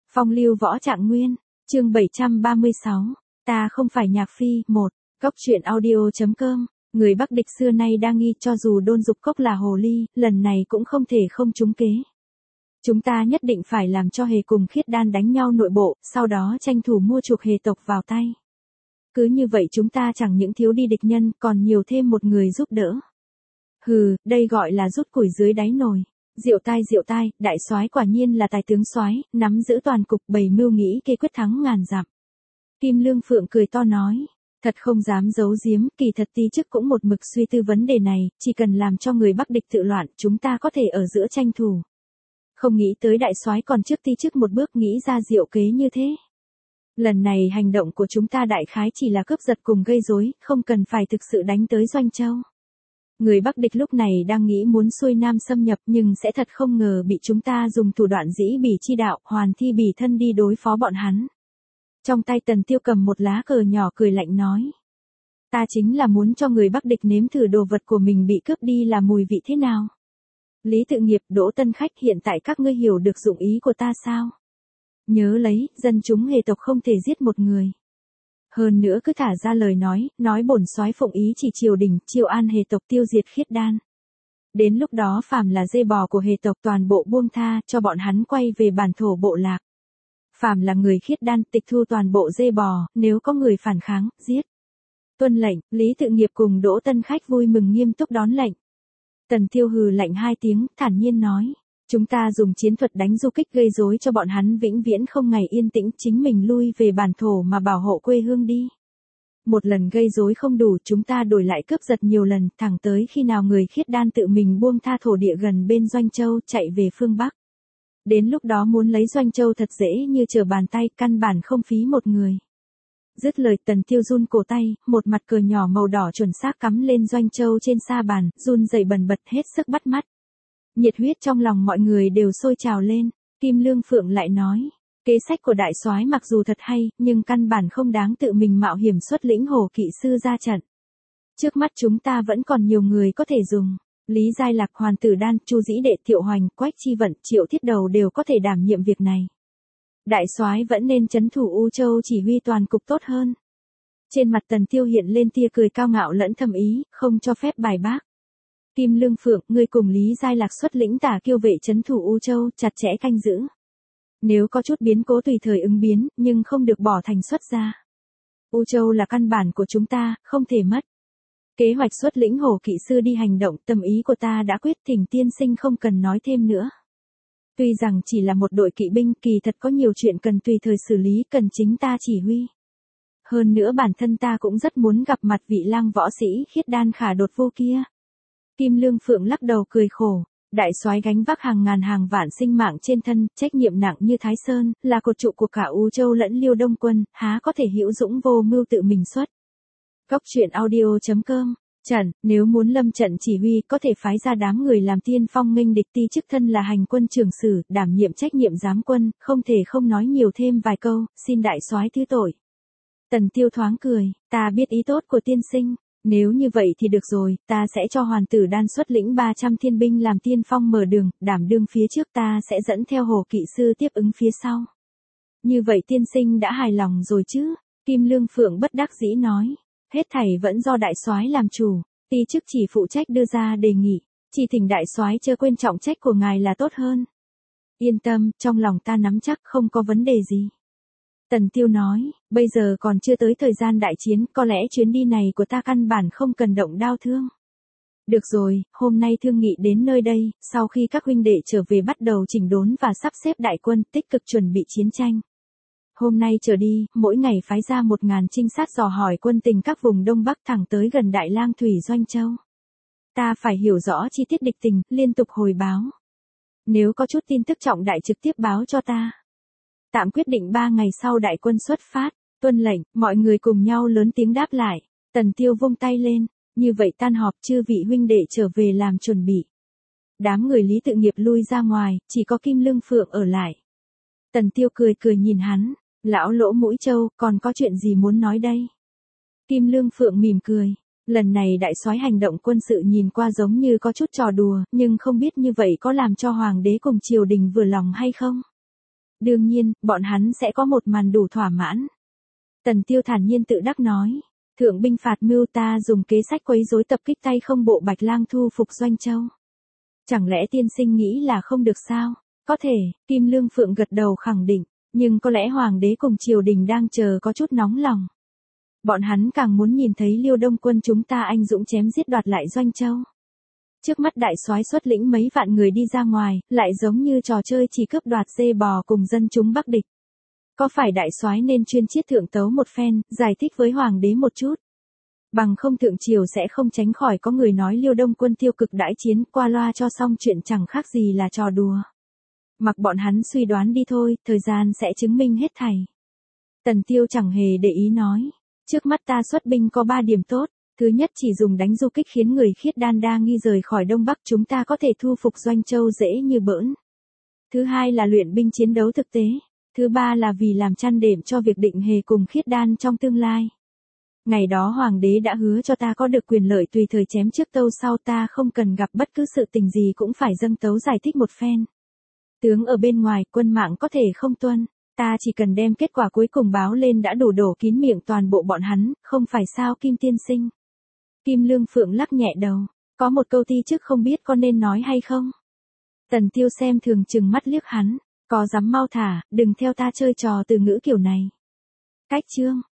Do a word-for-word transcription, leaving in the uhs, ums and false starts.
Phong lưu võ trạng nguyên, chương bảy trăm ba mươi sáu, ta không phải nhạc phi, một, cốc truyện audio.com, người Bắc địch xưa nay đa nghi cho dù đôn dục cốc là hồ ly, lần này cũng không thể không trúng kế. Chúng ta nhất định phải làm cho hề cùng khiết đan đánh nhau nội bộ, sau đó tranh thủ mua chuộc hề tộc vào tay. Cứ như vậy chúng ta chẳng những thiếu đi địch nhân, còn nhiều thêm một người giúp đỡ. Hừ, đây gọi là rút củi dưới đáy nồi. Diệu tai diệu tai, đại soái quả nhiên là tài tướng soái, nắm giữ toàn cục, bày mưu nghĩ kế quyết thắng ngàn dặm. Kim Lương Phượng cười to nói, thật không dám giấu giếm, kỳ thật ti chức cũng một mực suy tư vấn đề này, chỉ cần làm cho người Bắc địch tự loạn, chúng ta có thể ở giữa tranh thủ. Không nghĩ tới đại soái còn trước ti chức một bước nghĩ ra diệu kế như thế. Lần này hành động của chúng ta đại khái chỉ là cướp giật cùng gây rối, không cần phải thực sự đánh tới Doanh Châu. Người Bắc địch lúc này đang nghĩ muốn xuôi nam xâm nhập nhưng sẽ thật không ngờ bị chúng ta dùng thủ đoạn dĩ bỉ chi đạo, hoàn thi bỉ thân đi đối phó bọn hắn. Trong tay Tần Tiêu cầm một lá cờ nhỏ cười lạnh nói. Ta chính là muốn cho người Bắc địch nếm thử đồ vật của mình bị cướp đi là mùi vị thế nào. Lý Tự Nghiệp, Đỗ Tân Khách, hiện tại các ngươi hiểu được dụng ý của ta sao? Nhớ lấy, dân chúng hề tộc không thể giết một người. Hơn nữa cứ thả ra lời nói, nói bổn soái phụng ý chỉ triều đình, triều an hề tộc tiêu diệt khiết đan. Đến lúc đó phàm là dê bò của hề tộc toàn bộ buông tha, cho bọn hắn quay về bản thổ bộ lạc. Phàm là người khiết đan, tịch thu toàn bộ dê bò, nếu có người phản kháng, giết. Tuân lệnh, Lý Tự Nghiệp cùng Đỗ Tân Khách vui mừng nghiêm túc đón lệnh. Tần Tiêu hừ lạnh hai tiếng, thản nhiên nói. Chúng ta dùng chiến thuật đánh du kích gây rối cho bọn hắn vĩnh viễn không ngày yên tĩnh, chính mình lui về bản thổ mà bảo hộ quê hương đi. Một lần gây rối không đủ, chúng ta đổi lại cướp giật nhiều lần, thẳng tới khi nào người khiết đan tự mình buông tha thổ địa gần bên Doanh Châu, chạy về phương Bắc. Đến lúc đó muốn lấy Doanh Châu thật dễ như trở bàn tay, căn bản không phí một người. Dứt lời, Tần Tiêu run cổ tay, một mặt cờ nhỏ màu đỏ chuẩn xác cắm lên Doanh Châu trên sa bàn, run rẩy bần bật hết sức bắt mắt. Nhiệt huyết trong lòng mọi người đều sôi trào lên. Kim Lương Phượng lại nói, kế sách của đại soái mặc dù thật hay, nhưng căn bản không đáng tự mình mạo hiểm xuất lĩnh hổ kỵ sư ra trận. Trước mắt chúng ta vẫn còn nhiều người có thể dùng. Lý Giai Lạc, Hoàn Tử Đan, Chu Dĩ Đệ, Thiệu Hoành, Quách Chi Vận, Triệu Thiết Đầu đều có thể đảm nhiệm việc này. Đại soái vẫn nên trấn thủ U Châu chỉ huy toàn cục tốt hơn. Trên mặt Tần Tiêu hiện lên tia cười cao ngạo lẫn thầm ý, không cho phép bài bác. Kim Lương Phượng, ngươi cùng Lý Giai Lạc xuất lĩnh Tả Kiêu vệ trấn thủ U Châu, chặt chẽ canh giữ. Nếu có chút biến cố tùy thời ứng biến, nhưng không được bỏ thành xuất ra. U Châu là căn bản của chúng ta, không thể mất. Kế hoạch xuất lĩnh hổ kỵ sư đi hành động, tâm ý của ta đã quyết, Thỉnh tiên sinh không cần nói thêm nữa. Tuy rằng chỉ là một đội kỵ binh, kỳ thật có nhiều chuyện cần tùy thời xử lý, cần chính ta chỉ huy. Hơn nữa bản thân ta cũng rất muốn gặp mặt vị lang võ sĩ khiết đan khả đột vô kia. Kim Lương Phượng lắc đầu cười khổ, đại soái gánh vác hàng ngàn hàng vạn sinh mạng trên thân, trách nhiệm nặng như Thái Sơn, là cột trụ của cả U Châu lẫn Liêu Đông quân, há có thể hữu dũng vô mưu tự mình xuất. Cốc truyện audio.com, Trần, nếu muốn lâm trận chỉ huy có thể phái ra đám người làm tiên phong nghênh địch, ti chức thân là hành quân trưởng sử, đảm nhiệm trách nhiệm giám quân, không thể không nói nhiều thêm vài câu, xin đại soái thứ tội. Tần Tiêu thoáng cười, ta biết ý tốt của tiên sinh. Nếu như vậy thì được rồi, ta sẽ cho Hoàn Tử Đan xuất lĩnh ba trăm thiên binh làm tiên phong mở đường, đảm đương phía trước, ta sẽ dẫn theo hổ kỵ sư tiếp ứng phía sau. Như vậy tiên sinh đã hài lòng rồi chứ? Kim Lương Phượng bất đắc dĩ nói, hết thảy vẫn do đại soái làm chủ, ti chức chỉ phụ trách đưa ra đề nghị, chỉ thỉnh đại soái chớ quên trọng trách của ngài là tốt hơn. Yên tâm, trong lòng ta nắm chắc không có vấn đề gì. Tần Tiêu nói, bây giờ còn chưa tới thời gian đại chiến, có lẽ chuyến đi này của ta căn bản không cần động đao thương. Được rồi, hôm nay thương nghị đến nơi đây, sau khi các huynh đệ trở về bắt đầu chỉnh đốn và sắp xếp đại quân, tích cực chuẩn bị chiến tranh. Hôm nay trở đi, mỗi ngày phái ra một ngàn trinh sát dò hỏi quân tình các vùng Đông Bắc thẳng tới gần Đại Lang Thủy Doanh Châu. Ta phải hiểu rõ chi tiết địch tình, liên tục hồi báo. Nếu có chút tin tức trọng đại trực tiếp báo cho ta. Tạm quyết định ba ngày sau đại quân xuất phát, tuân lệnh, mọi người cùng nhau lớn tiếng đáp lại. Tần Tiêu vung tay lên, như vậy tan họp, chư vị huynh đệ trở về làm chuẩn bị. Đám người Lý Tự Nghiệp lui ra ngoài, chỉ có Kim Lương Phượng ở lại. Tần Tiêu cười cười nhìn hắn, lão lỗ mũi trâu, còn có chuyện gì muốn nói đây? Kim Lương Phượng mỉm cười, lần này đại soái hành động quân sự nhìn qua giống như có chút trò đùa, nhưng không biết như vậy có làm cho hoàng đế cùng triều đình vừa lòng hay không? Đương nhiên, bọn hắn sẽ có một màn đủ thỏa mãn. Tần Tiêu thản nhiên tự đắc nói. Thượng binh phạt mưu, ta dùng kế sách quấy rối tập kích tay không bộ Bạch Lang thu phục Doanh Châu. Chẳng lẽ tiên sinh nghĩ là không được sao? Có thể, Kim Lương Phượng gật đầu khẳng định, nhưng có lẽ hoàng đế cùng triều đình đang chờ có chút nóng lòng. Bọn hắn càng muốn nhìn thấy Liêu Đông quân chúng ta anh dũng chém giết đoạt lại Doanh Châu. Trước mắt đại soái xuất lĩnh mấy vạn người đi ra ngoài, lại giống như trò chơi chỉ cướp đoạt dê bò cùng dân chúng Bắc địch. Có phải đại soái nên chuyên chiết thượng tấu một phen, giải thích với hoàng đế một chút? Bằng không thượng triều sẽ không tránh khỏi có người nói Liêu Đông quân tiêu cực đãi chiến, qua loa cho xong chuyện chẳng khác gì là trò đùa. Mặc bọn hắn suy đoán đi thôi, thời gian sẽ chứng minh hết thảy. Tần Tiêu chẳng hề để ý nói. Trước mắt ta xuất binh có ba điểm tốt. Thứ nhất, chỉ dùng đánh du kích khiến người Khiết Đan đa nghi rời khỏi Đông Bắc, chúng ta có thể thu phục Doanh Châu dễ như bỡn. Thứ hai là luyện binh chiến đấu thực tế. Thứ ba là vì làm chăn đệm cho việc định hề cùng Khiết Đan trong tương lai. Ngày đó hoàng đế đã hứa cho ta có được quyền lợi tùy thời chém trước tâu sau, ta không cần gặp bất cứ sự tình gì cũng phải dâng tấu giải thích một phen. Tướng ở bên ngoài, quân mạng có thể không tuân, ta chỉ cần đem kết quả cuối cùng báo lên đã đủ đổ kín miệng toàn bộ bọn hắn, không phải sao Kim tiên sinh? Kim Lương Phượng lắc nhẹ đầu, có một câu ti trước không biết có nên nói hay không? Tần Tiêu xem thường chừng mắt liếc hắn, có dám mau thả, đừng theo ta chơi trò từ ngữ kiểu này. Cách chương